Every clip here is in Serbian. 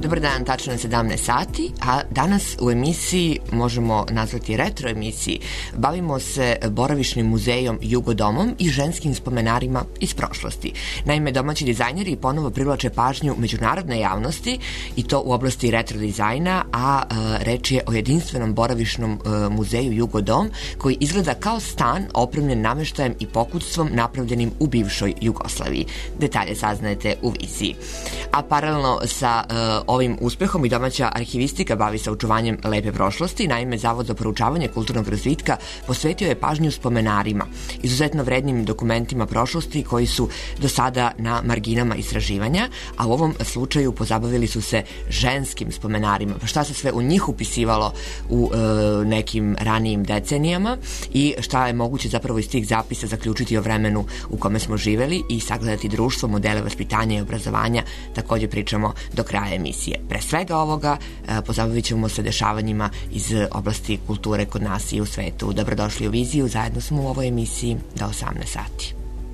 Dobar dan, tačno je 17 sati, a danas u emisiji, možemo nazvati retro emisiji, bavimo se boravišnim muzejom Jugodomom i ženskim spomenarima iz prošlosti. Naime, domaći dizajneri ponovo privlače pažnju međunarodne javnosti i to u oblasti retro dizajna, a reč je o jedinstvenom boravišnom muzeju Jugodom koji izgleda kao stan opremljen nameštajem i pokutstvom napravljenim u bivšoj Jugoslaviji. Detalje saznajete u viziji. A paralelno sa ovim uspehom i domaća arhivistika bavi se očuvanjem lepe prošlosti. Naime, Zavod za proučavanje kulturnog razvitka posvetio je pažnju spomenarima, izuzetno vrednim dokumentima prošlosti koji su do sada na marginama istraživanja, a u ovom slučaju pozabavili su se ženskim spomenarima. Pa šta se sve u njih upisivalo u nekim ranijim decenijama i šta je moguće zapravo iz tih zapisa zaključiti o vremenu u kome smo živeli i sagledati društvo, modele vaspitanja i obrazovanja. Takođe pričamo do kraja emisije. Pre svega ovoga pozabavit ćemo se dešavanjima iz oblasti kulture kod nas i u svetu. Dobrodošli u Viziju, zajedno smo u ovoj emisiji do 18 sati.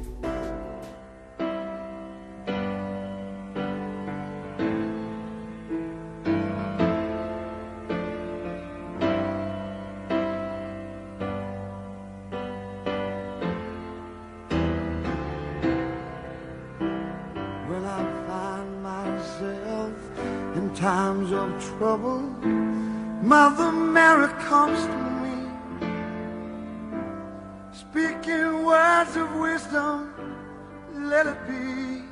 Times of trouble, Mother Mary comes to me, speaking words of wisdom, let it be.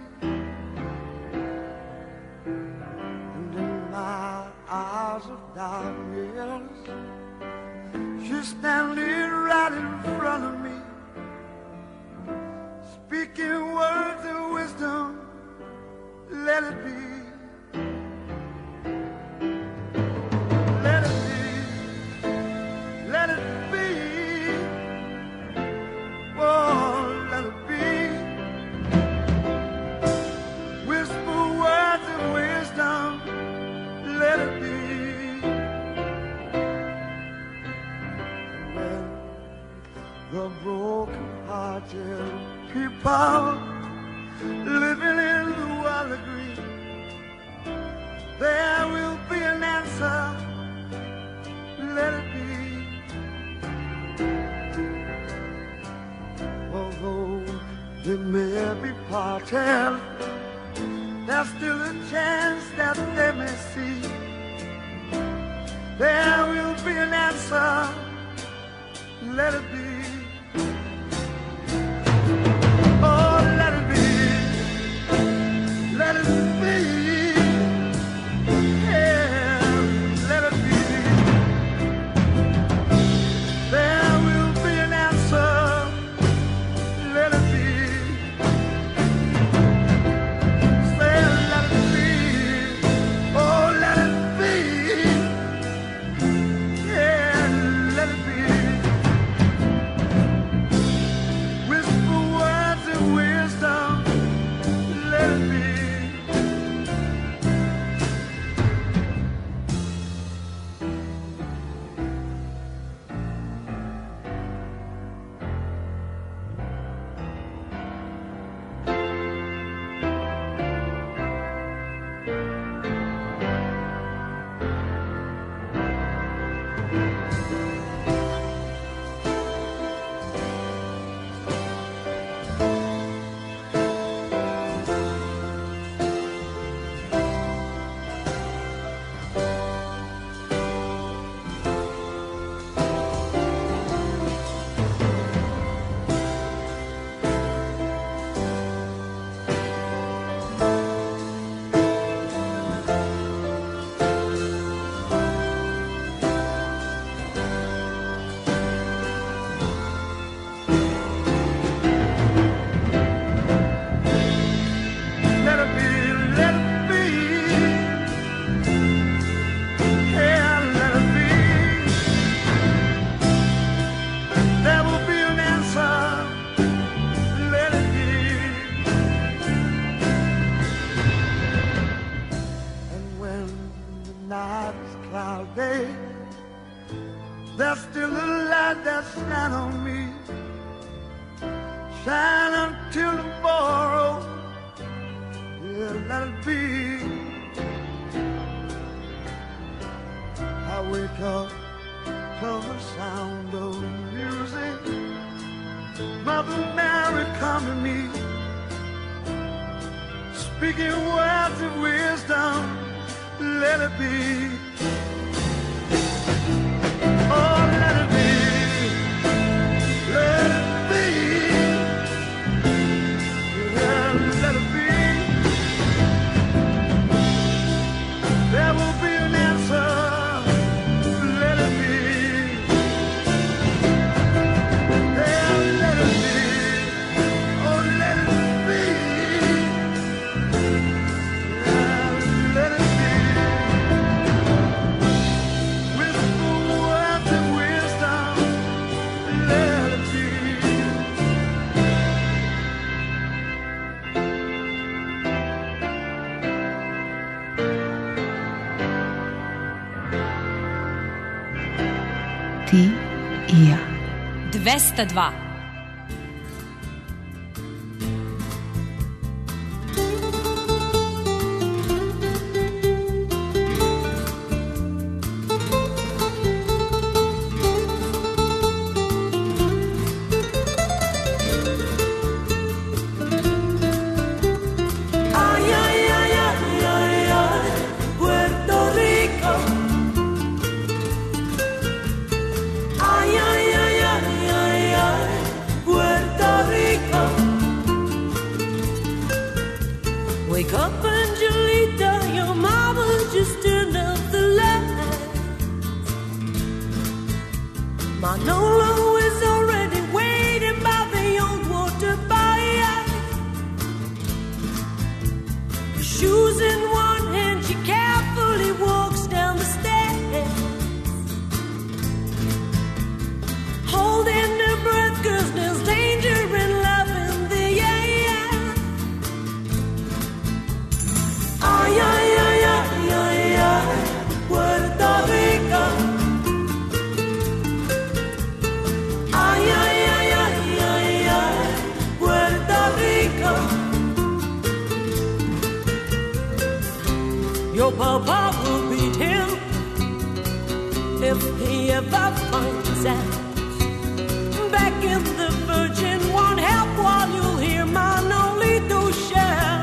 And in my hours of darkness, she's standing right in front of me, speaking words of wisdom, let it be. People living in the world agree there will be an answer, let it be. Although they may be parted, there's still a chance that they may see there will be an answer, let it be. There's still a light that shine on me, shine until tomorrow, yeah, let it be. America, to the sound of music. Mother Mary, come to me, speaking words of wisdom, let it be. Oh, let it be, let it be, yeah, let it be. There will be an answer, let it be. Yeah, let it be, oh, let it be. Yeah, let it be. With the words of wisdom, let it be. Ti i ja. 202. Ay, ay, ay, ay, ay, ay, Puerto Rico. Ay, ay, ay, ay, ay, ay, Puerto Rico. Wake up, Angelita, your mama just turned up the light. Manolo is already waiting by the old water by. Shoes in one hand, she carefully walks down the stairs, holding her breath 'cause there's danger in love in the air. Ay, ay, ay, ay, ay, ay, Puerto Rico. Ay, ay, ay, ay, ay, ay, Puerto Rico. Your papa will beat him if he ever finds out. Back in the Virgin won't help while you'll hear Manolito shout.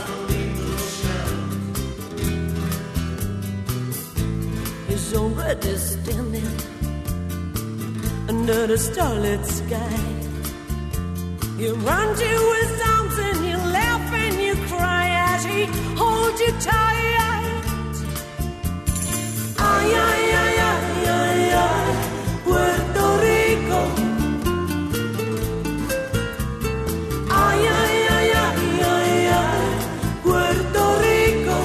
He's already standing under the starlit sky. You run to his arms and you laugh and you cry as he holds you tight. Ay, ay, ay, ay, ay, ay, Puerto Rico. Ay, ay, ay, ay, ay, ay, Puerto Rico.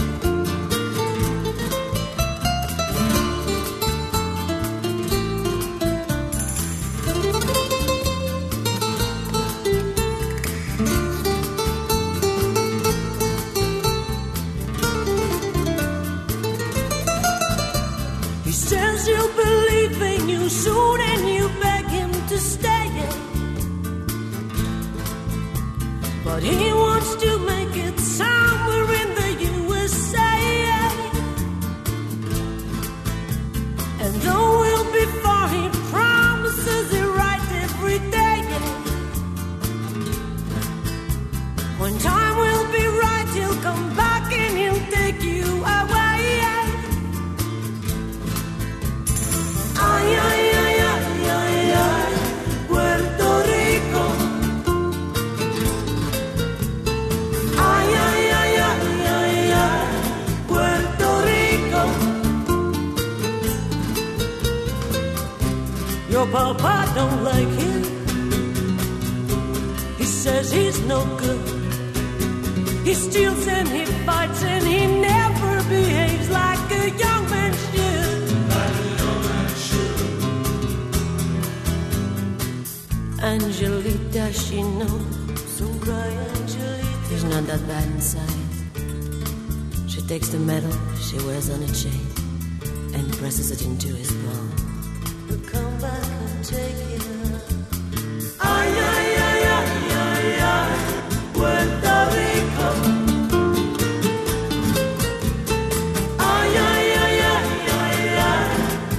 He says he'll believe in you soon and you beg him to stay. But he wants to make it somewhere in the USA. And though we'll be far, he promises it right every day. When time will be right, he'll come back and he'll take you away. Ay, ay, ay, ay, ay, ay, Puerto Rico. Ay, ay, ay, ay, ay, ay, Puerto Rico. Your papa don't like him. He says he's no good. He steals and he fights and he never behaves like a young man should. Angelita, she knows. Don't cry, Angelita. He's not that bad inside. She takes the medal she wears on a chain and presses it into his palm. He'll come back and take it. Ay, ay, ay, ay, ay, ay, Puerto Rico. Ay, ay, ay, ay, ay, ay,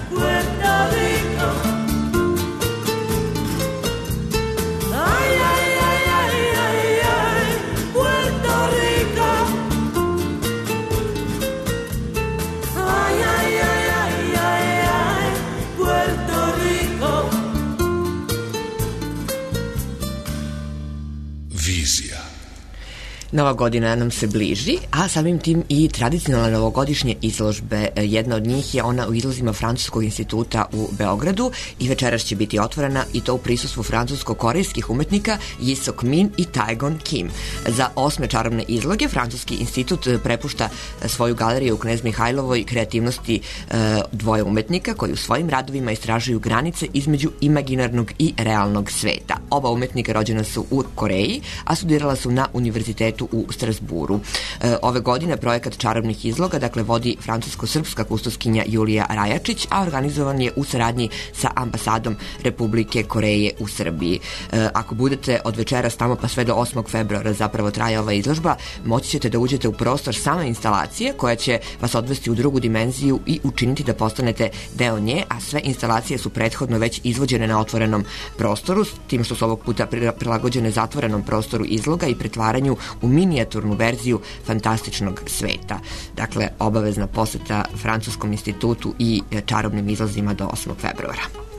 Vizija. Nova godina nam se bliži, a samim tim i tradicionalne novogodišnje izložbe. Jedna od njih je ona u izlozima Francuskog instituta u Beogradu i večeras će biti otvorena i to u prisustvu francusko-korejskih umetnika Yi Sok Min i Taegon Kim. Za 8. čarobne izloge Francuski institut prepušta svoju galeriju u Knez Mihajlovoj kreativnosti dvoje umetnika koji u svojim radovima istražuju granice između imaginarnog i realnog sveta. Oba umetnika rođena su u Koreji, a studirala su na univerzitetu u Strasburu. Ove godine projekat čarobnih izloga, dakle, vodi francusko-srpska kustoskinja Julija Rajačić, a organizovan je u saradnji sa ambasadom Republike Koreje u Srbiji. Ako budete od večeras tamo pa sve do 8. februara zapravo traje ova izložba, moći ćete da uđete u prostor same instalacije koja će vas odvesti u drugu dimenziju i učiniti da postanete deo nje, a sve instalacije su prethodno već izvođene na otvorenom prostoru, s tim što su ovog puta prilagođene zatvorenom prostoru izloga i pretvaranju u minijaturnu verziju fantastičnog sveta. Dakle, obavezna poseta Francuskom institutu i čarobnim izlazima do 8. februara.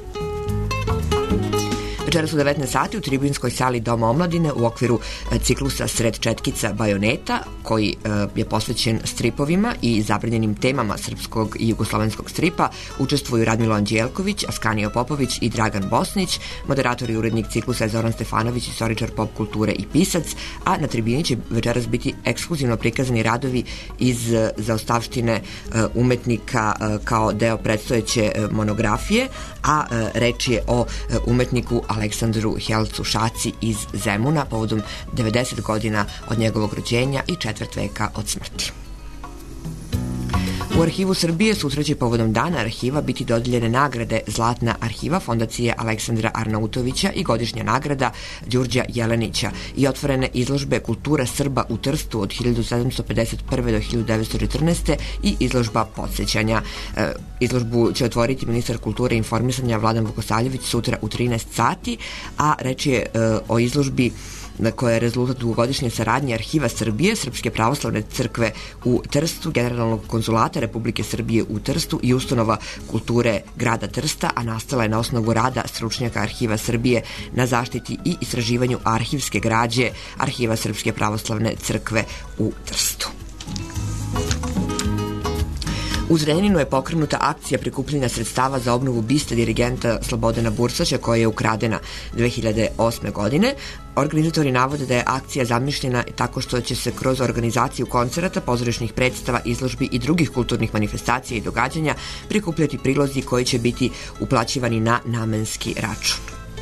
Večeras u 19 sati u tribinskoj sali Doma omladine u okviru ciklusa Sred četkica Bajoneta, koji je posvećen stripovima i zabranjenim temama srpskog i jugoslovenskog stripa, učestvuju Radmilo Anđelković, Askanio Popović i Dragan Bosnić. Moderator i urednik ciklusa je Zoran Stefanović, istoričar pop kulture i pisac, a na tribini će večeras biti ekskluzivno prikazani radovi iz zaostavštine umetnika kao deo predstojeće monografije, a reč je o umetniku Aleksandru Helcu Šaci iz Zemuna povodom 90 godina od njegovog rođenja i 4 veka od smrti. U Arhivu Srbije sutra će povodom Dana arhiva biti dodeljene nagrade Zlatna arhiva Fondacije Aleksandra Arnautovića i godišnja nagrada Đurđa Jelenića i otvorene izložbe Kultura Srba u Trstu od 1751. do 1914. i izložba podsjećanja. Izložbu će otvoriti ministar kulture i informisanja Vladan Vukosavljević sutra u 13 sati, a reč je o izložbi koja je rezultat dugogodišnje saradnje Arhiva Srbije, Srpske pravoslavne crkve u Trstu, Generalnog konzulata Republike Srbije u Trstu i ustanova kulture grada Trsta, a nastala je na osnovu rada stručnjaka Arhiva Srbije na zaštiti i istraživanju arhivske građe Arhiva Srpske pravoslavne crkve u Trstu. U Zrenjaninu je pokrenuta akcija prikupljanja sredstava za obnovu biste dirigenta Slobodana Bursaća koja je ukradena 2008. godine. Organizatori navode da je akcija zamišljena tako što će se kroz organizaciju koncerata, pozorišnih predstava, izložbi i drugih kulturnih manifestacija i događanja prikupljati prilozi koji će biti uplaćivani na namenski račun.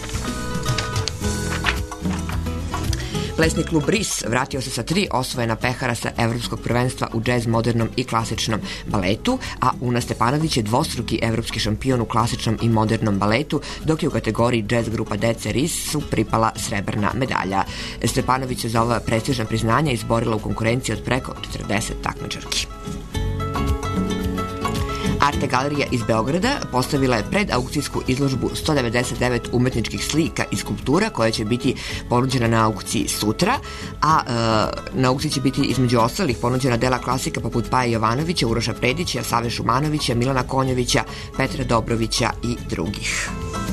Plesni klub RIS vratio se sa 3 osvojena pehara sa Evropskog prvenstva u džez, modernom i klasičnom baletu, a Una Stepanović je dvostruki evropski šampion u klasičnom i modernom baletu, dok je u kategoriji džez grupa dece RIS-u pripala srebrna medalja. Stepanović se za ova prestižna priznanja izborila u konkurenciji od preko 40 takmičarki. Arte galerija iz Beograda postavila je predaukcijsku izložbu 199 umetničkih slika i skulptura koja će biti ponuđena na aukciji sutra, a na aukciji će biti između ostalih ponuđena dela klasika poput Paje Jovanovića, Uroša Predića, Save Šumanovića, Milana Konjovića, Petra Dobrovića i drugih.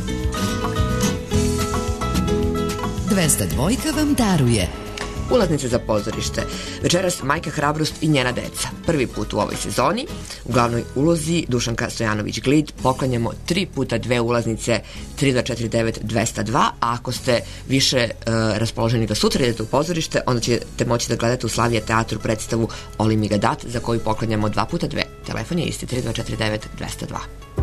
202 vam daruje ulaznice za pozorište. Večeras Majka Hrabrost i njena deca. Prvi put u ovoj sezoni. U glavnoj ulozi Dušanka Stojanović-Glid. Poklanjamo 3 puta 2 ulaznice 3249-202, a ako ste više raspoloženi da sutra idete u pozorište, onda ćete moći da gledate u Slavija teatru predstavu Oli mi ga dat, za koju poklanjamo 2 puta 2. Telefon je isti 3249-202.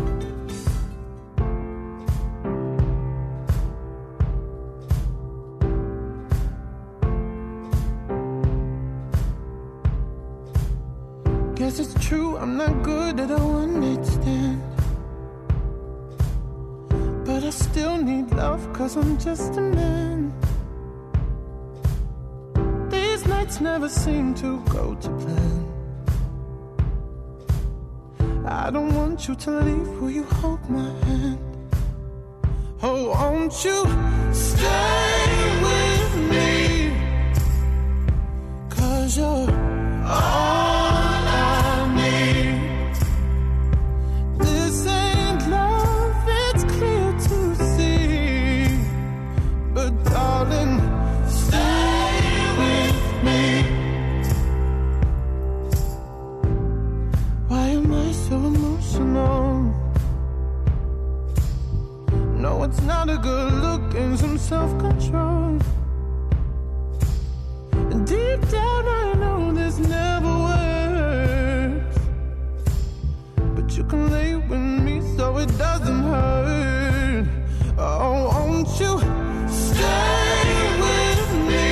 Guess it's true, I'm not good at a one-night stand, but I still need love, cause I'm just a man. These nights never seem to go to plan. I don't want you to leave, will you hold my hand? Oh, won't you stay with me, cause you're all darling, stay not a good look and some self-control. And deep down I know this never works, but you can lay with me so it doesn't hurt. Oh, won't you stay with me?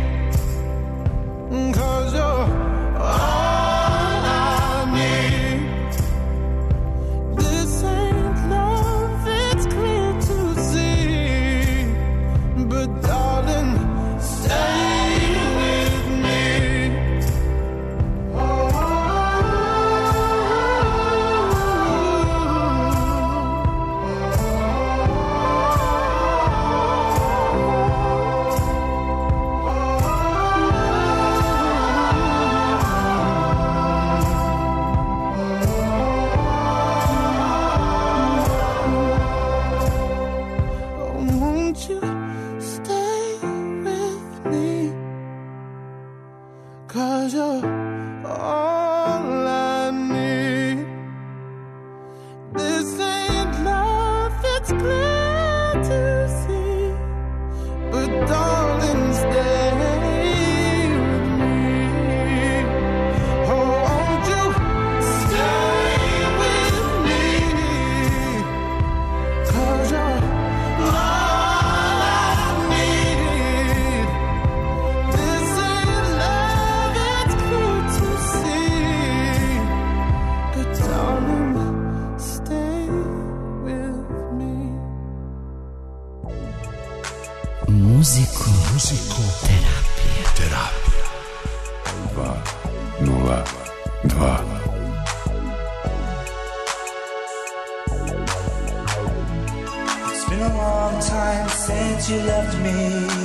'Cause you're all I need. This ain't love, it's clear to see, but darling, stay with me. Won't you stay with me? 'Cause you're all I need. This ain't love, it's clear to see, but darling, stay with me. Oh, won't you stay with me? 'Cause you're all I need. This ain't love, it's clear to see, but darling, stay with me. Muziko. Terapija. 202. It's been a long time since you left me.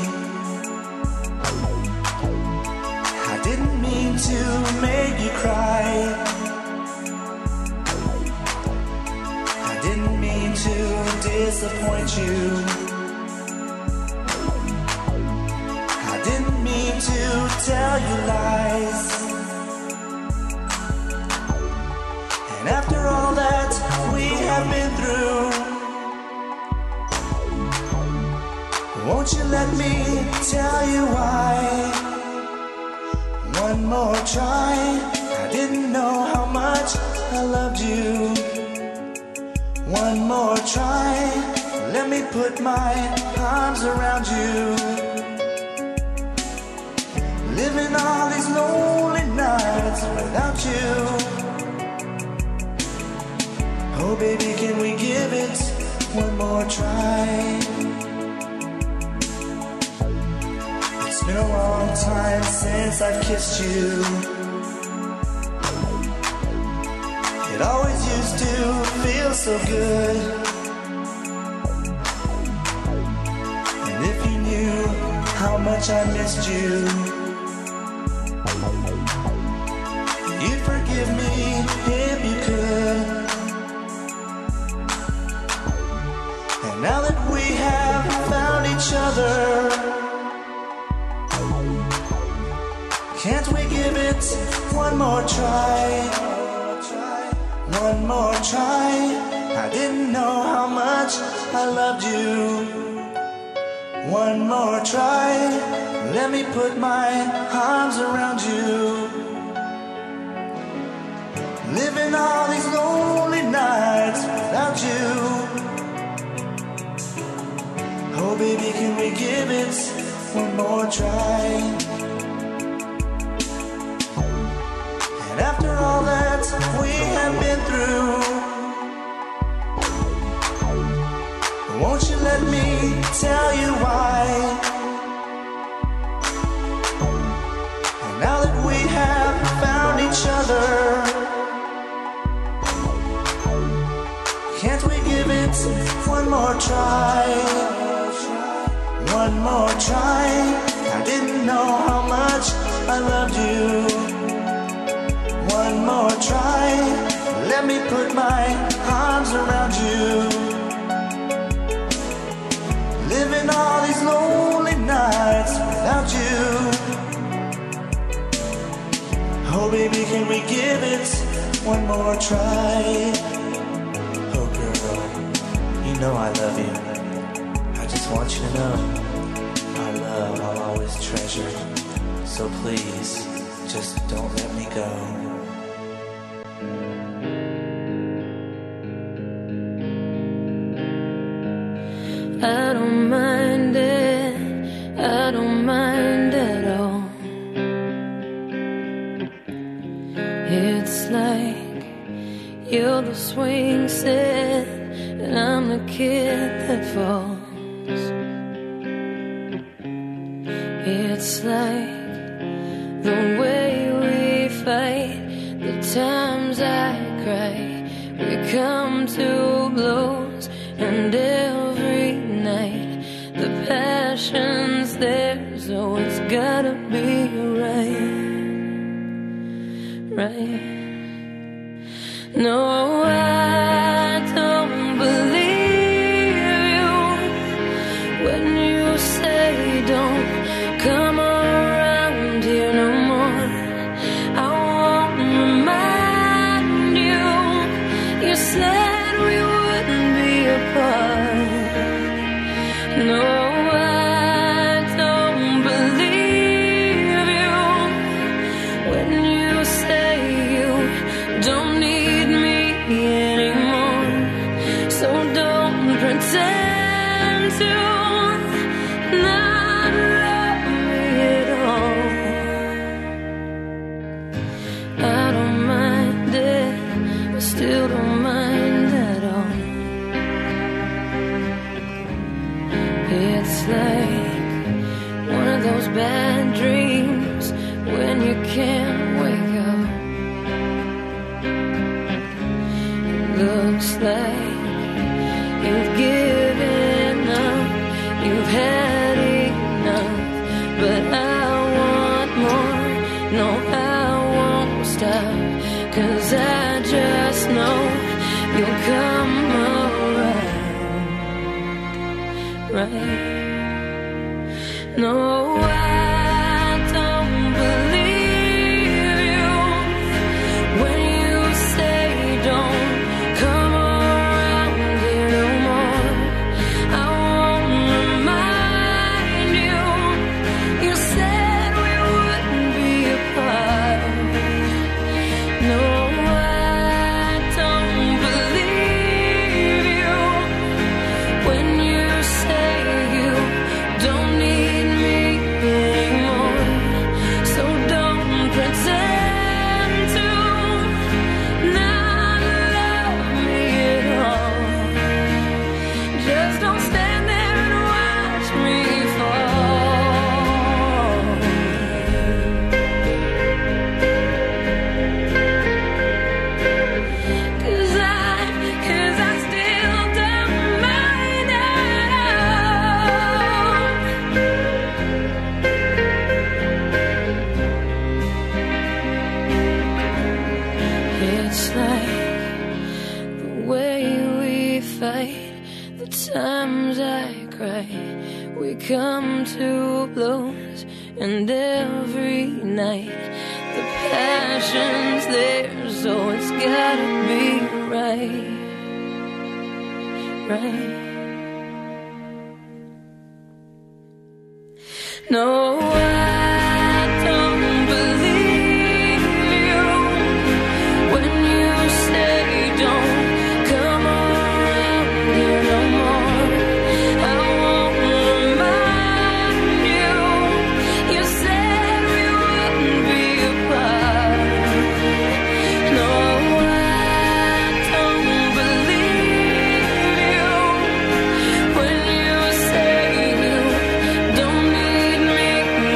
I didn't mean to make you cry. I didn't mean to disappoint you. I didn't mean to tell you lies. And after all that we have been through, won't you let me tell you why? One more try. I didn't know how much I loved you. One more try. Let me put my arms around you. Living all these lonely nights without you. Oh baby, can we give it one more try? It's been a long time since I've kissed you. It always used to feel so good. And if you knew how much I missed you, you'd forgive me if you could. And now that we have found each other, can't we give it one more try? One more try. I didn't know how much I loved you. One more try. Let me put my arms around you. Living all these lonely nights without you. Oh baby, can we give it one more try? And after all that we have been through, won't you let me tell you why? And now that we have found each other, can't we give it one more try? One more try. I didn't know how much I loved you. One more try. Let me put my arms around you. Living all these lonely nights without you. Oh baby, can we give it one more try? Oh girl, you know I love you. want you to know our love I'll always treasure. So please, just don't let me go. I don't mind it, I don't mind at all. It's like you're the swing set and I'm the kid that falls. It's like the way we fight, the times I cry, we come to blows, and every night the passion's there, so it's gotta be right, right. No, I don't believe you when you say don't come around here no more. I won't remind you, you said we wouldn't be apart. No, I don't believe you when you say you don't need me anymore. So don't pretend to not love me at all. I don't mind it, I still don't mind at all. It's like one of those bad dreams when you can't wake up. It looks like you've given up, you've had enough, but I want more. No, I won't stop, 'cause I just know you'll come around, right? No, I don't believe you when you say don't come around here no more. I won't remind you, you said we wouldn't be apart. No, I don't believe you when you say you don't need me anymore. So don't pretend to not love me at all. Just don't stand there and watch me fall. 'Cause I still don't mind at all. It's like the way we fight, the times I cry, we come to blows, and every night the passion's there, so it's gotta be right, right. No, I don't believe you when you say don't come around here no more. I won't remind you, you said we wouldn't be apart. No, I don't believe you when you say you don't need me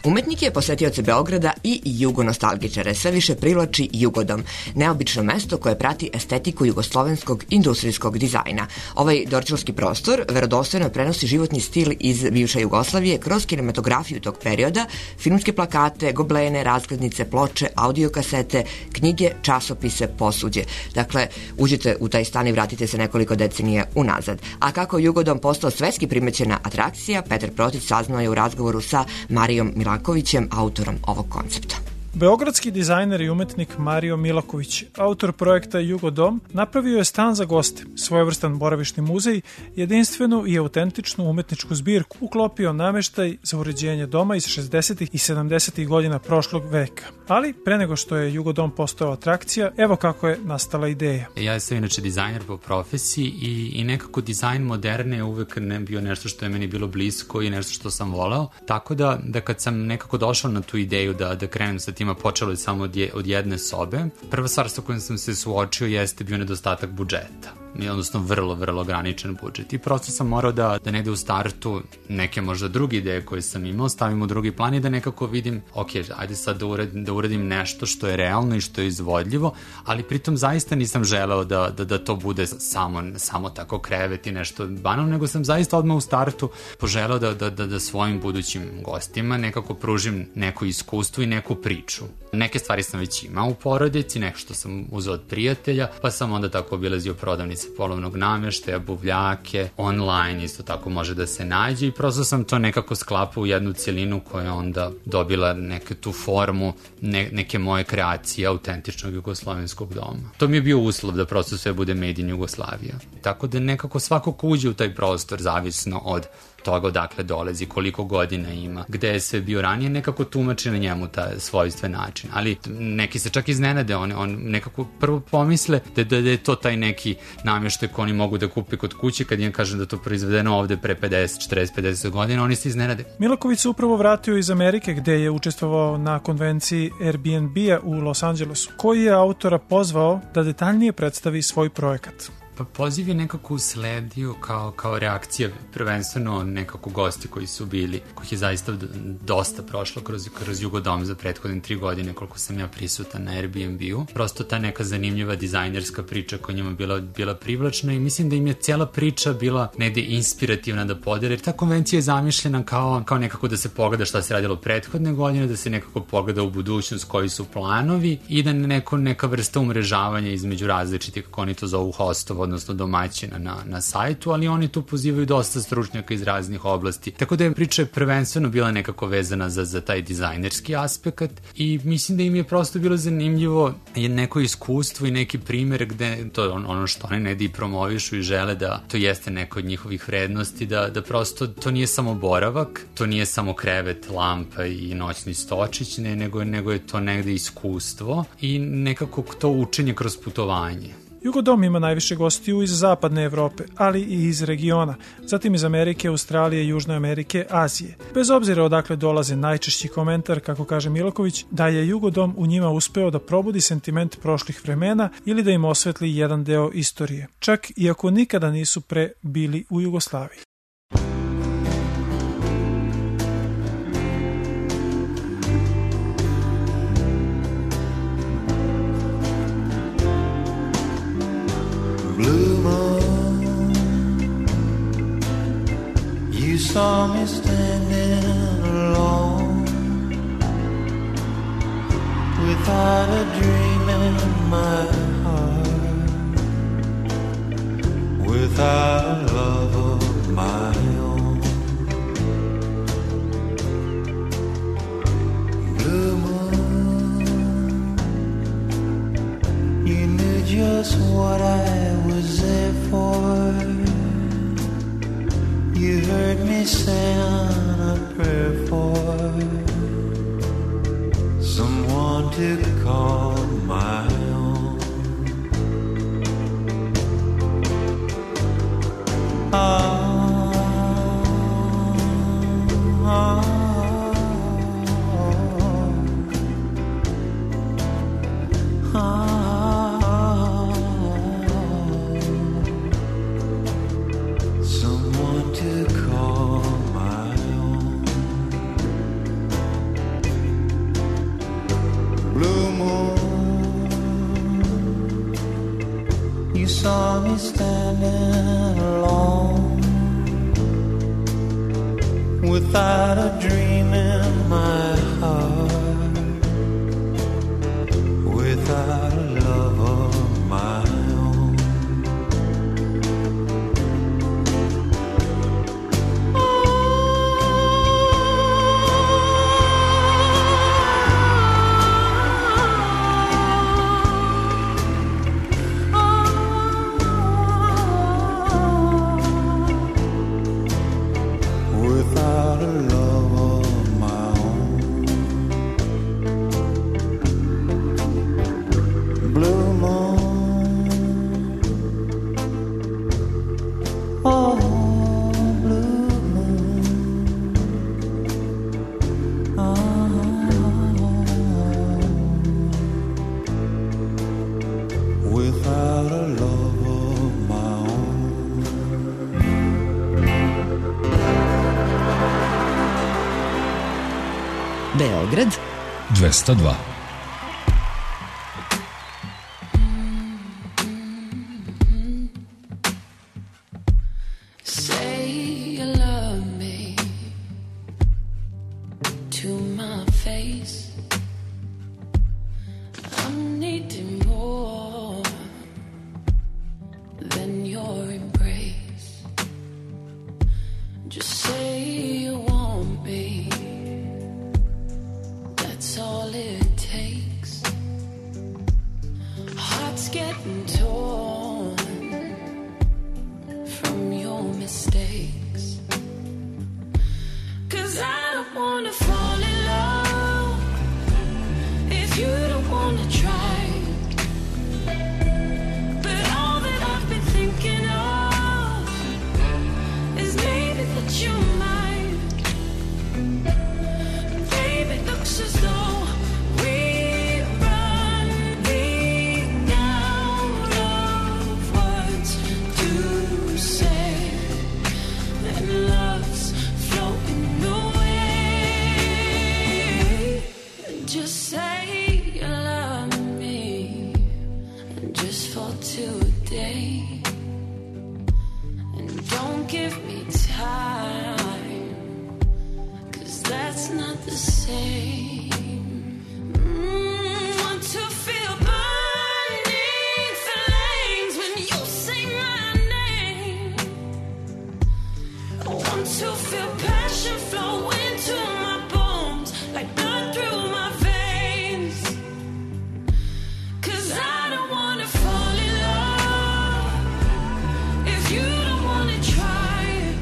Umetnik je posetioce Beograda i jugonostalgičare, sve više privlači Jugodom, neobično mesto koje prati estetiku jugoslovenskog industrijskog dizajna. Ovaj dorčelski prostor verodostojno prenosi životni stil iz bivše Jugoslavije kroz kinematografiju tog perioda, filmske plakate, goblene, razglednice, ploče, audiokasete, knjige, časopise, posuđe. Dakle, uđite u taj stan i vratite se nekoliko decenija unazad. A kako Jugodom postao svetski primećena atrakcija, Petar Protić saznao je u razgovoru sa Marijom Milakovićem, autorom ovog koncepta. Beogradski dizajner i umetnik Mario Milaković, autor projekta Jugodom, napravio je stan za goste, svojevrstan boravišni muzej, jedinstvenu i autentičnu umetničku zbirku, uklopio nameštaj za uređenje doma iz 60. i 70. godina prošlog veka. Ali, pre nego što je Jugodom postao atrakcija, evo kako je nastala ideja. Ja sam inače dizajner po profesiji i nekako dizajn moderne je uvek bio nešto što je meni bilo blisko i nešto što sam voleo, tako da kad sam nekako došao na tu ideju da krenem sa tim, počelo je samo od jedne sobe. Prva stvar sa kojom sam se suočio jeste bio nedostatak budžeta. Odnosno vrlo ograničen budžet. I prosto sam morao da negde u startu neke možda druge ideje koje sam imao stavim u drugi plan i da nekako vidim, ok, ajde sad da uradim nešto što je realno i što je izvodljivo, ali pritom zaista nisam želeo da to bude samo tako krevet i nešto banalno, nego sam zaista odmah u startu poželeo da svojim budućim gostima nekako pružim neko iskustvo i neku priču. Neke stvari sam već imao u porodici, nešto što sam uzeo od prijatelja, pa sam onda tako obilazio prodavnice polovnog namještaja, buvljake, online isto tako može da se nađe i prosto sam to nekako sklapao u jednu celinu koja je onda dobila neku tu formu neke moje kreacije autentičnog jugoslovenskog doma. To mi je bio uslov da prosto sve bude made in Jugoslavija. Tako da nekako svako ko uđe u taj prostor, zavisno od toga odakle dolazi, koliko godina ima, gde je sve bio ranije, nekako tumači na njemu taj svojstven način. Ali neki se čak iznenade, on nekako prvo pomisle da je to taj neki namještaj koji oni mogu da kupe kod kuće, kad im kažem da to proizvedeno ovde pre 50, 40, 50 godina, oni se iznenade. Milaković se upravo vratio iz Amerike, gde je učestvovao na konvenciji Airbnb-a u Los Angelesu, koji je autora pozvao da detaljnije predstavi svoj projekat. Pa poziv je nekako usledio kao reakcija, prvenstveno nekako gosti koji su bili, kojih je zaista dosta prošlo kroz Jugodom za prethodne 3 godine koliko sam ja prisutan na Airbnb-u. Prosto ta neka zanimljiva dizajnerska priča koja njima bila privlačna i mislim da im je cijela priča bila negde inspirativna da podele, jer ta konvencija je zamišljena kao nekako da se pogleda šta se radilo prethodne godine, da se nekako pogleda u budućnost koji su planovi i da neka vrsta umrežavanja između različitih, kako oni to zovu, hostova, odnosno domaćina na sajtu, ali oni tu pozivaju dosta stručnjaka iz raznih oblasti. Tako da je priča prvenstveno bila nekako vezana za taj dizajnerski aspekt i mislim da im je prosto bilo zanimljivo neko iskustvo i neki primjer gde to je ono što oni negdje i promovišu i žele da to jeste neko od njihovih vrednosti, da prosto to nije samo boravak, to nije samo krevet, lampa i noćni stočić, nego je to negde iskustvo i nekako to učenje kroz putovanje. Jugodom ima najviše gostiju iz zapadne Evrope, ali i iz regiona, zatim iz Amerike, Australije, Južne Amerike, Azije. Bez obzira odakle dolaze, najčešći komentar, kako kaže Milaković, da je Jugodom u njima uspeo da probudi sentiment prošlih vremena ili da im osvetli jedan deo istorije, čak i ako nikada nisu pre bili u Jugoslaviji. Blue moon, you saw me standing alone, without a dream in my heart, without a love of my own. Blue moon, you knew just what I was there for. You heard me say a prayer for someone to call my own. Someone to call my own. standing alone without a dream in my heart, without a love of my own. Without a love of my own. Blue moon, oh blue moon, without a love of my own. Beograd 202. Say you love me to my face. I'm needing more than your embrace. Just say you want me. That's all it takes. Heart's getting torn from your mistakes. 'Cause I don't wanna fall in love if you don't wanna try. But all that I've been thinking of is maybe that you're mine. Baby, it looks as though we're running out of words to say, and love's floating away. Just say you love me, and just for today, and don't give me time, 'cause that's not the same. Want to feel burning flames when you say my name. I want to feel passion flow into my bones, like blood through my veins. 'Cause I don't wanna fall in love if you don't wanna try.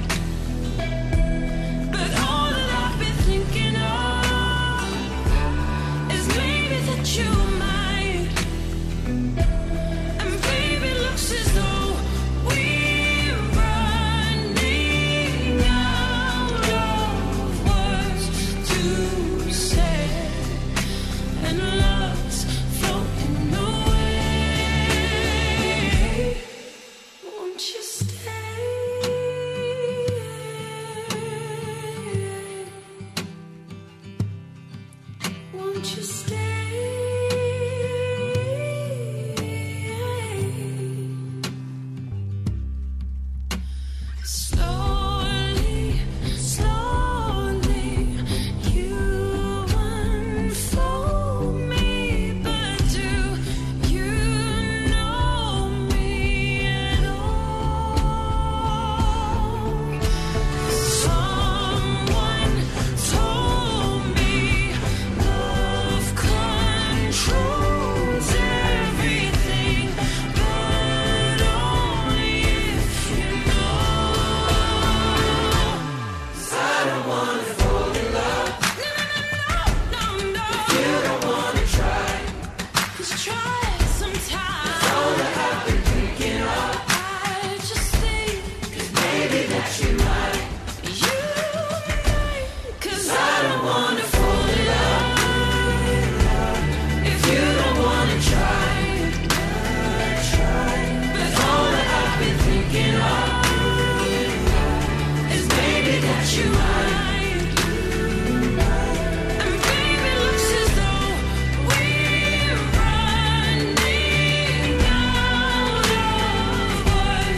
But all that I've been thinking of is maybe that you might. And baby, looks as though we're running out of words to say, and love's floating away. Won't you stay? Won't you stay? Slowly, slowly, you unfold me, but do you know me at all? Someone told me love controls everything, but only if you know. 'Cause I don't wanna fall in love. No, if you don't wanna try. 'Cause try it sometime. It's all that I've been thinking of. I just think, 'cause maybe that you might. You might. 'Cause I don't wanna fall in love if you don't wanna try. But all that I've been thinking of is maybe that you might. And baby, looks as though we're running out of words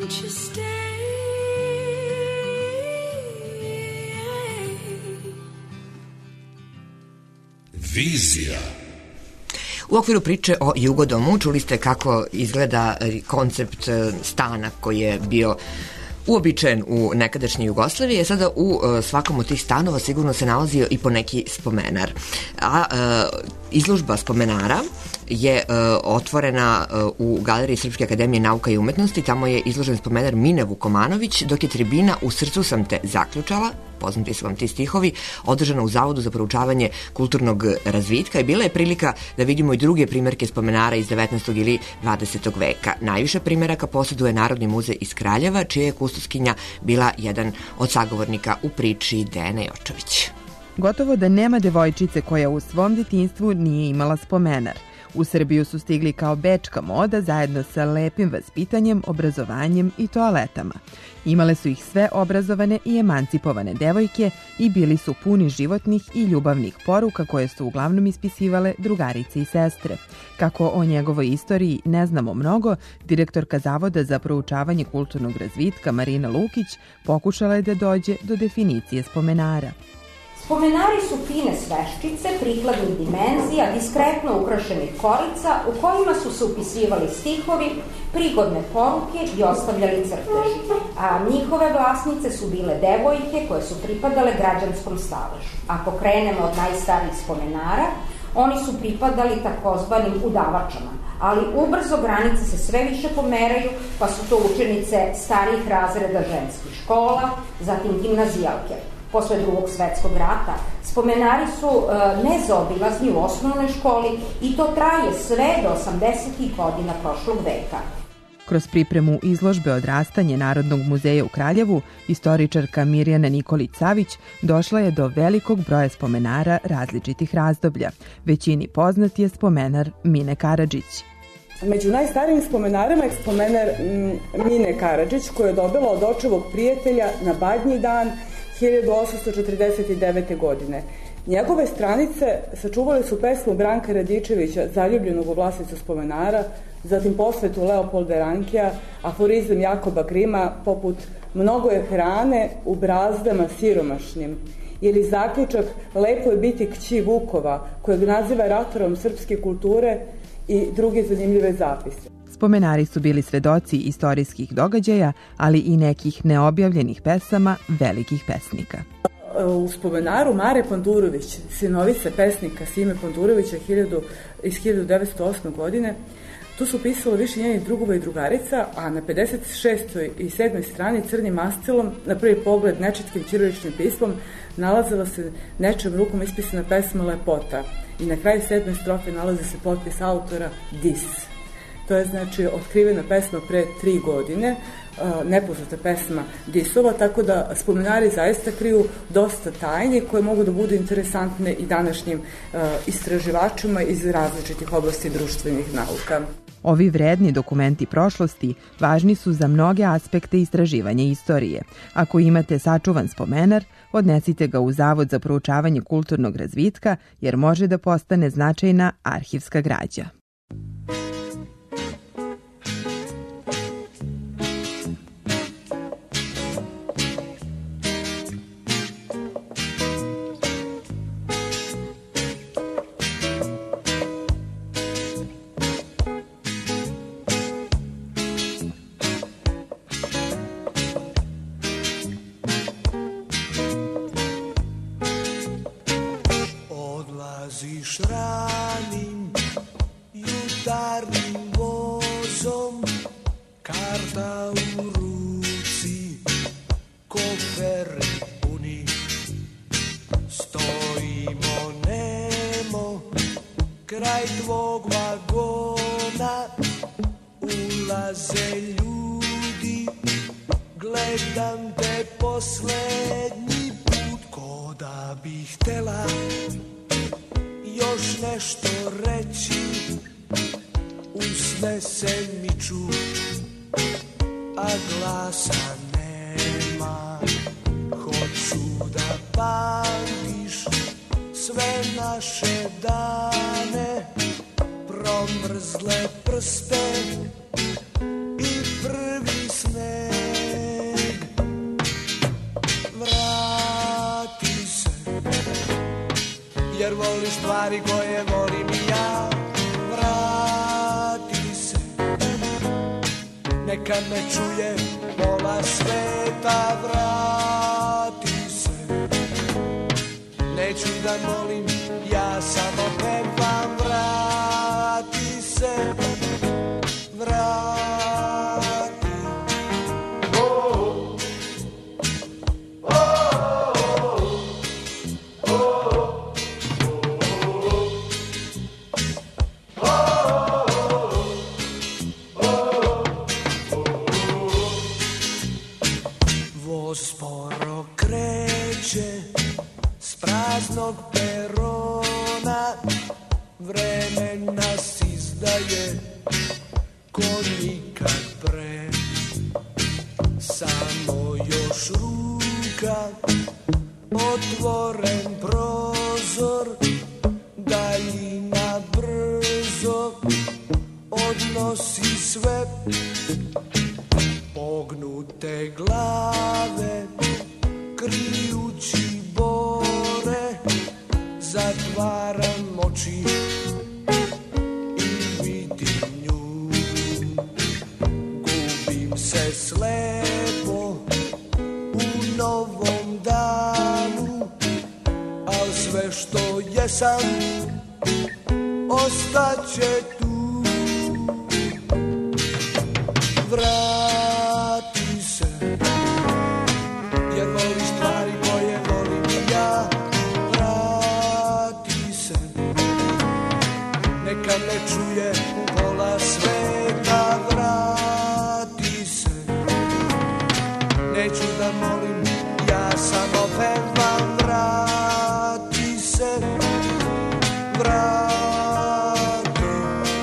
won't you stay? Vizija. U okviru priče o Jugodomu čuli ste kako izgleda koncept stana koji je bio uobičajen u nekadašnjoj Jugoslaviji. Sada u svakom od tih stanova sigurno se nalazio i po neki spomenar. A izložba spomenara je otvorena u Galeriji Srpske akademije nauka i umetnosti. Tamo je izložen spomenar Mine Vukomanović, dok je tribina U srcu sam te zaključala, poznati su vam ti stihovi, održana u Zavodu za proučavanje kulturnog razvitka i bila je prilika da vidimo i druge primerke spomenara iz 19. ili 20. veka. Najviše primeraka posjeduje Narodni muzej iz Kraljeva, čija je kustoskinja bila jedan od sagovornika u priči Dejana Jočović. Gotovo da nema devojčice koja u svom detinjstvu nije imala spomenar. U Srbiju su stigli kao bečka moda zajedno sa lepim vaspitanjem, obrazovanjem i toaletama. Imale su ih sve obrazovane i emancipovane devojke i bili su puni životnih i ljubavnih poruka koje su uglavnom ispisivale drugarice i sestre. Kako o njegovoj istoriji ne znamo mnogo, direktorka Zavoda za proučavanje kulturnog razvitka Marina Lukić pokušala je da dođe do definicije spomenara. Spomenari su fine sveščice, prikladnih dimenzija, diskretno ukrašenih korica u kojima su se upisivali stihovi, prigodne poruke i ostavljali crteži, a njihove vlasnice su bile devojke koje su pripadale građanskom staležu. Ako krenemo od najstarijih spomenara, oni su pripadali takozvanim udavačama, ali ubrzo granice se sve više pomeraju, pa su to učenice starijih razreda ženskih škola, zatim gimnazijalke. Posle Drugog svetskog rata, spomenari su nezaobilazni u osnovnoj školi i to traje sve do 80. godina prošlog veka. Kroz pripremu izložbe Odrastanje Narodnog muzeja u Kraljevu, istoričarka Mirjana Nikolić-Savić došla je do velikog broja spomenara različitih razdoblja. Većini poznat je spomenar Mine Karadžić. Među najstarijim spomenarima je spomenar Mine Karadžić, koju je dobila od očevog prijatelja na Badnji dan 1849. godine. Njegove stranice sačuvali su pesmu Branka Radičevića, zaljubljenog u vlasnicu spomenara, zatim posvetu Leopolda Rankija, aforizam Jakoba Grima, poput mnogo je hrane u brazdama siromašnim, ili zaključak lepo je biti kći Vukova, kojeg naziva ratorom srpske kulture i druge zanimljive zapise. Spomenari su bili svedoci istorijskih događaja, ali i nekih neobjavljenih pesama velikih pesnika. U spomenaru Mare Pandurović, sinovice pesnika Sime Pandurovića iz 1908. godine, tu su pisalo više njenih drugova i drugarica, a na 56. i 7. strani crnim mastilom, na prvi pogled nečitkim ćiriličnim pismom, nalazila se nečem rukom ispisana pesma Lepota i na kraju 7. strofe nalazi se potpis autora Dis. To je znači otkrivena pesma pre 3 godine, nepoznata pesma Disova, tako da spomenari zaista kriju dosta tajni koje mogu da budu interesantne i današnjim istraživačima iz različitih oblasti društvenih nauka. Ovi vredni dokumenti prošlosti važni su za mnoge aspekte istraživanja istorije. Ako imate sačuvan spomenar, odnesite ga u Zavod za proučavanje kulturnog razvitka jer može da postane značajna arhivska građa. Ranim jutarnjim vozom, karta u ruci, koferi puni, stojimo nemo, kraj tvog vagona, ulaze ljudi, gledam te poslednji put, ko da bih htela još nešto reći, usne se miču, a glasa nema. Hoću da pamtiš sve naše dane, promrzle prste i prvi sneg. stvari koje volim i ja. Vrati se, neka me čuje pola sveta. Vrati se, neću da molim, ja samo pevam. Vrati se, vrati. Sporo kreće s praznog perona, vreme nas izdaje ko nikad pre. Samo još ruka, otvoren prozor, daljina brzo odnosi sve. Pognute glave, krijući bore, zatvaram oči i vidim nju. Gubim se slepo u novom danu, al sve što jesam ostaće tu. Vrati se, jer voliš stvari koje volim i ja. Vrati se, neka me čuje pola sveta. Vrati se, neću da molim, ja samo pevam. Vrati se, vrati.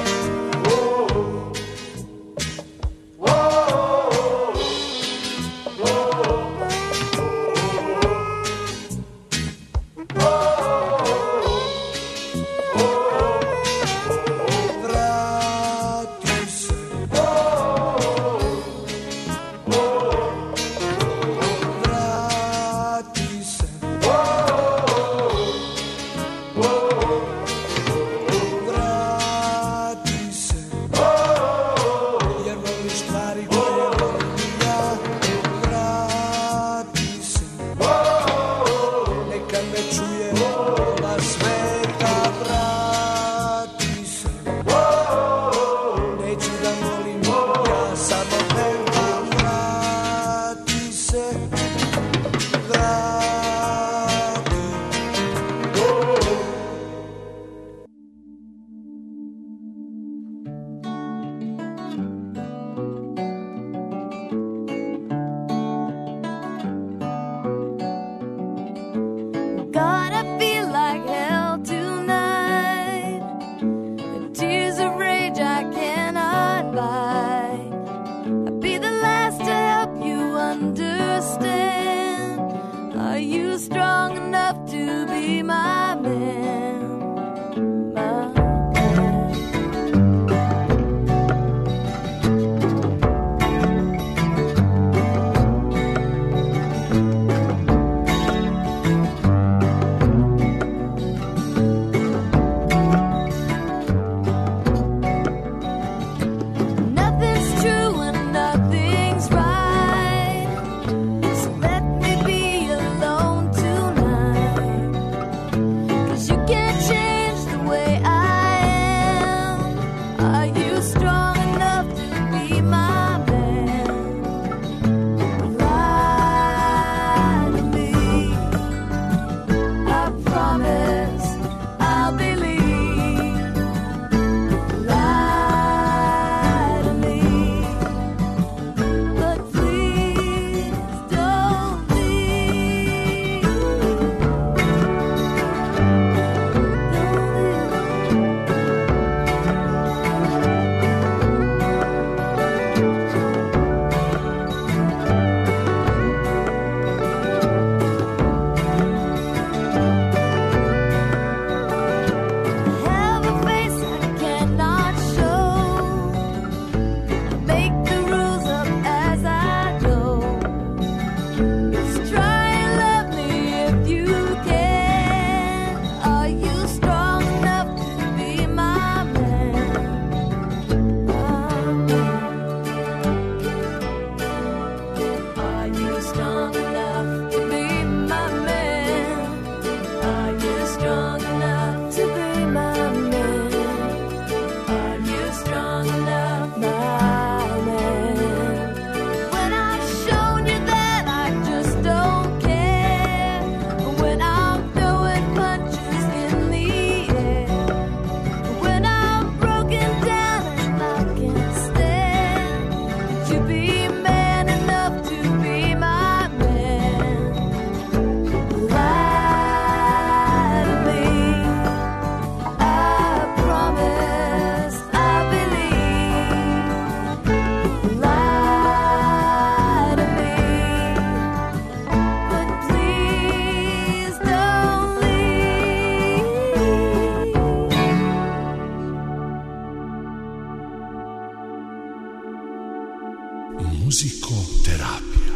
Muzikoterapija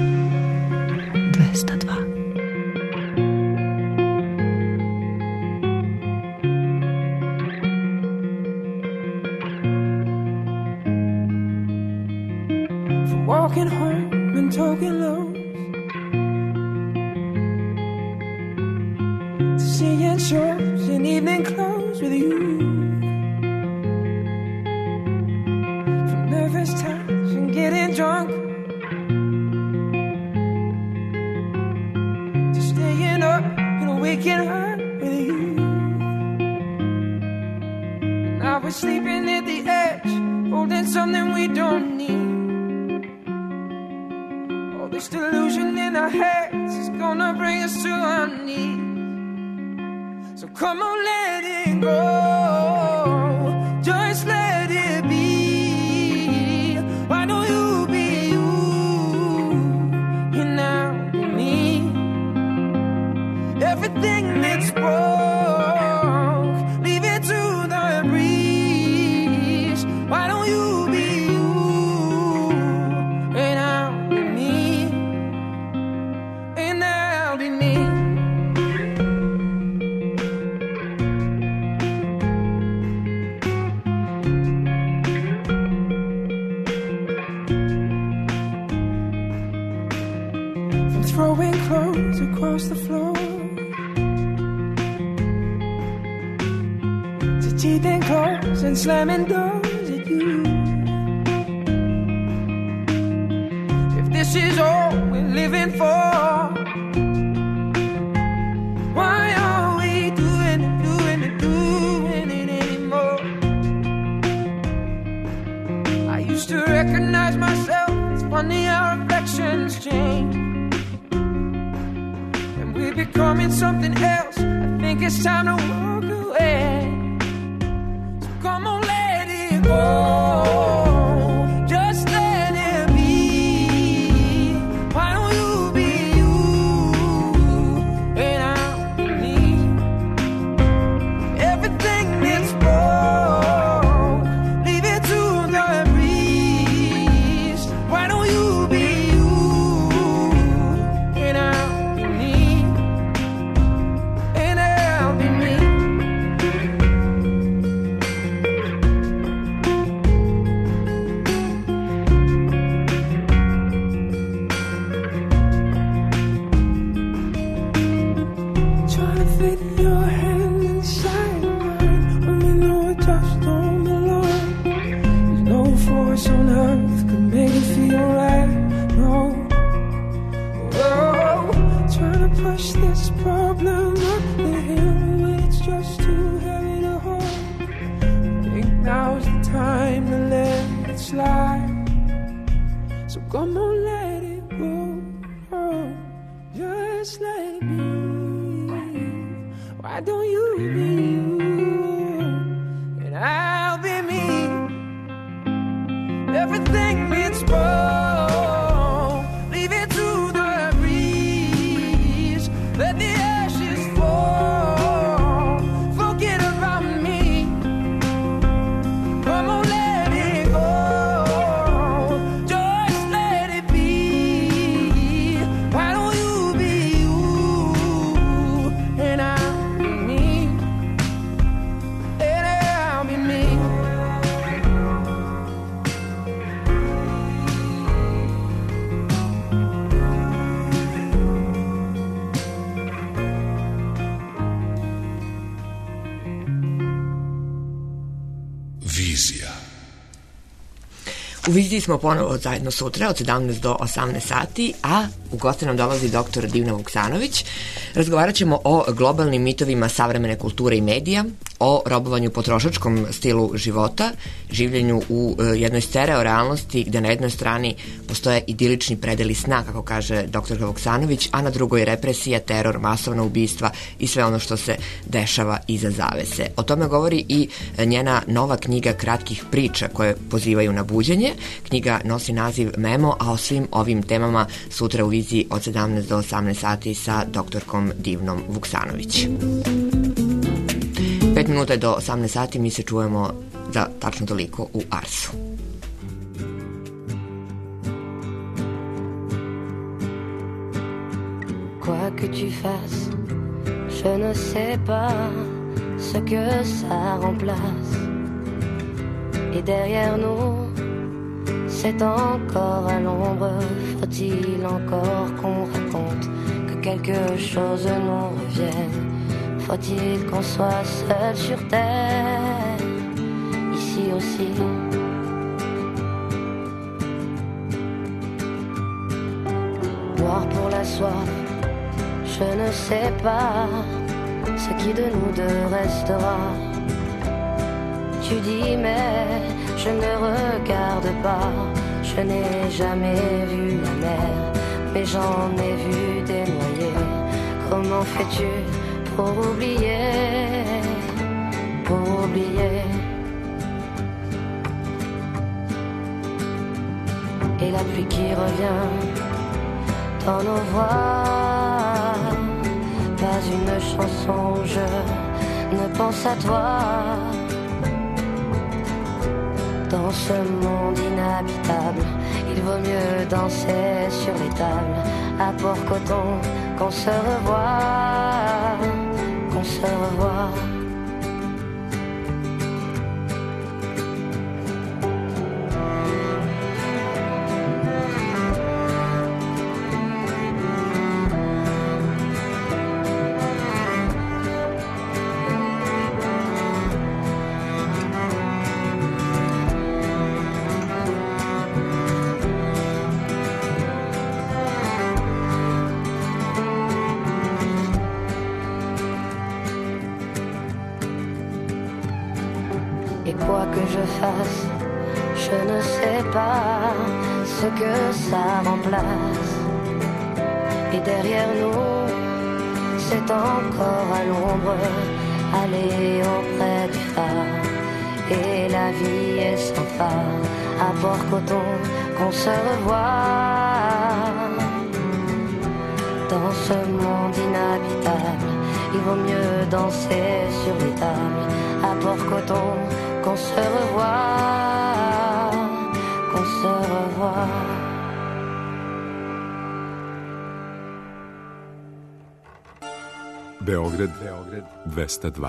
202. From walking home and talking low to seeing shows in evening clothes with you, from nervous touch and getting drunk to staying up and waking up with you. And I was sleeping at the edge, holding something we don't need. All this delusion in our heads is gonna bring us to our knees. So come on, let it go, just let it be. Why don't you be you, and I'll be me. Everything that's broke, leave it to the breeze. Why don't you be you, and I'll be me, and I'll be me. Throwing clothes across the floor to teething clothes and slamming doors at you. If this is all we're living for, why are we doing it anymore? I used to recognize myself. It's funny how reflections change. We're becoming something else. I think it's time to walk away. So come on, let it go. Just let it be. Why don't you be you, and I'll be me. Everything that's broke, leave it to the breeze. Why don't you be you, and I'll be me. On earth could make it feel right. No, oh, trying to push this problem up the hill when it's just too heavy to hold. I think now's the time to let it slide. So come on, let it go. Oh, just let it be. Why don't you be you, and I'll be me. Everything it's broke, leave it to the breeze. Let the ashes fall. Forget about me. Come on, let it go. Just let it be. Why don't you be you, and I'll be me, and I'll be me. Vizija. U Viziji smo ponovo zajedno sutra od 17 do 18 sati, a u goste nam dolazi dr. Divna Vuksanović. Razgovarat ćemo o globalnim mitovima savremene kulture i medija, o robovanju potrošačkom stilu života, življenju u jednoj stereo realnosti gde na jednoj strani postoje idilični predeli sna, kako kaže dr. Vuksanović, a na drugoj represija, teror, masovna ubistva i sve ono što se dešava iza zavese. O tome govori i njena nova knjiga kratkih priča koje pozivaju na buđenje. Knjiga nosi naziv Memo, a o svim ovim temama sutra u Viziji od 17 do 18 sati sa doktorkom Divnom Vuksanović. 5 minuta do 18 sati, mi se čujemo za tačno toliko u Arsu. que tu fasses, je ne sais pas ce que ça remplace. Et derrière nous, c'est encore à l'ombre. Faut-il encore qu'on raconte que quelque chose nous revienne? Faut-il qu'on soit seul sur terre, ici aussi? Boire pour la soif, je ne sais pas ce qui de nous deux restera. Tu dis mais je ne regarde pas. Je n'ai jamais vu la mer, mais j'en ai vu des noyés. Comment fais-tu pour oublier, pour oublier? Et la pluie qui revient dans nos voix, pas une chanson, je ne pense à toi. Dans ce monde inhabitable, il vaut mieux danser sur les tables à Port-Coton, qu'on se revoie, qu'on se revoie. Quoi que je fasse, je ne sais pas ce que ça remplace. Et derrière nous, c'est encore à l'ombre, aller auprès du phare. Et la vie est sans phare, à Port-Coton, qu'on se revoit. Dans ce monde inhabitable, il vaut mieux danser sur les tables, à Port-Coton, qu'on se revoit, qu'on se revoit. Beograd 202.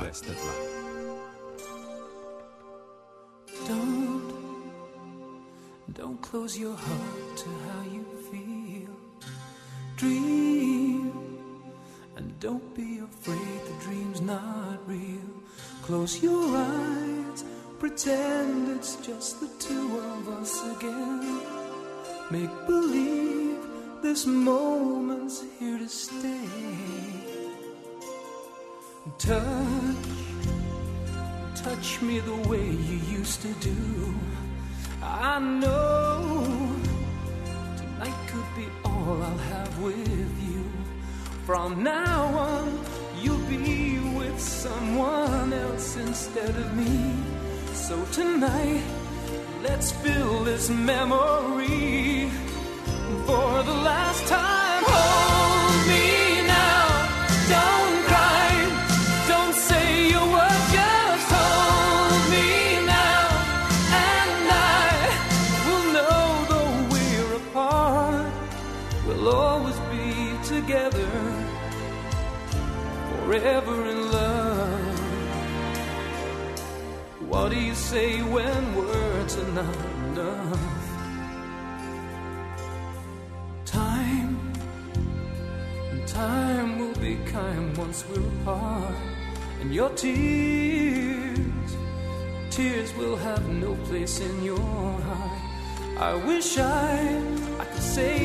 Don't close your heart to how you feel. Dream, and don't be afraid the dream's not real. Close your eyes, pretend it's just the two of us again. Make believe this moment's here to stay. Touch me the way you used to do. I know tonight could be all I'll have with you. From now on, you'll be with someone else instead of me. So tonight, let's fill this memory for the last time. Hold me now, don't cry, don't say a word, just hold me now. And I will know though we're apart, we'll always be together, forever in love. What do you say when words are not enough? Time will be kind once we're apart. And your tears will have no place in your heart. I wish I could say